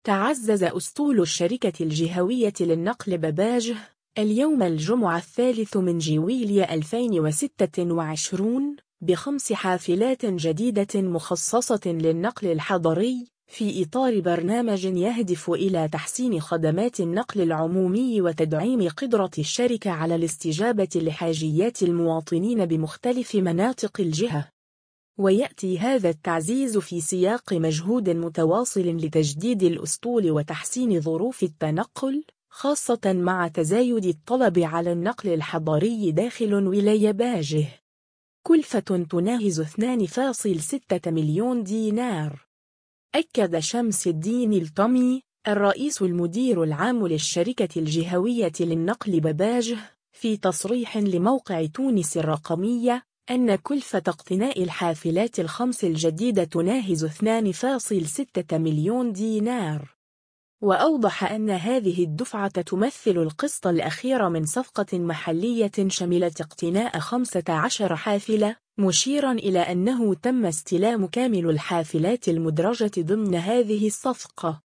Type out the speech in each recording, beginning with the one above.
تعزز أسطول الشركة الجهوية للنقل بباجه اليوم الجمعة 3 من جويلية 2026 ب5 حافلات جديدة مخصصة للنقل الحضري في إطار برنامج يهدف إلى تحسين خدمات النقل العمومي وتدعيم قدرة الشركة على الاستجابة لحاجيات المواطنين بمختلف مناطق الجهة. ويأتي هذا التعزيز في سياق مجهود متواصل لتجديد الأسطول وتحسين ظروف التنقل، خاصة مع تزايد الطلب على النقل الحضري داخل ولاية باجه. كلفة تناهز 2.6 مليون دينار. أكد شمس الدين الطمي الرئيس المدير العام للشركة الجهوية للنقل بباجه في تصريح لموقع تونس الرقمية أن كلفة اقتناء الحافلات ال5 الجديدة تناهز 2.6 مليون دينار. وأوضح أن هذه الدفعة تمثل القسط الأخير من صفقة محلية شملت اقتناء 15 حافلة، مشيرا إلى أنه تم استلام كامل الحافلات المدرجة ضمن هذه الصفقة،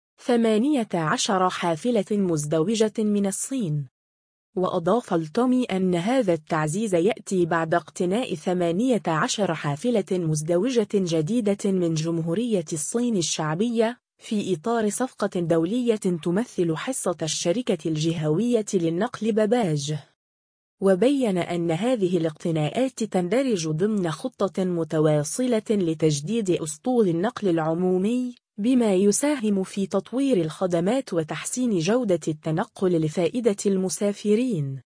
18 حافلة مزدوجة من الصين. وأضاف الطمي أن هذا التعزيز يأتي بعد اقتناء 18 حافلة مزدوجة جديدة من جمهورية الصين الشعبية في إطار صفقة دولية تمثل حصة الشركة الجهوية للنقل بباجه. وبين أن هذه الاقتناءات تندرج ضمن خطة متواصلة لتجديد أسطول النقل العمومي، بما يساهم في تطوير الخدمات وتحسين جودة التنقل لفائدة المسافرين.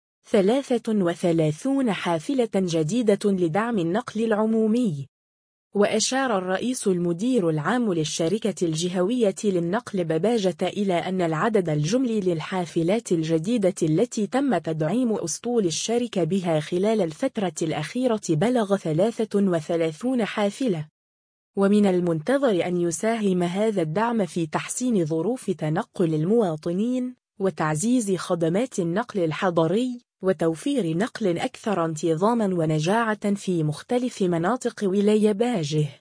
33 حافلة جديدة لدعم النقل العمومي. وأشار الرئيس المدير العام للشركة الجهوية للنقل بباجة إلى أن العدد الجملي للحافلات الجديدة التي تم تدعيم أسطول الشركة بها خلال الفترة الأخيرة بلغ 33 حافلة. ومن المنتظر أن يساهم هذا الدعم في تحسين ظروف تنقل المواطنين وتعزيز خدمات النقل الحضري وتوفير نقل أكثر انتظاما ونجاعة في مختلف مناطق ولاية باجه.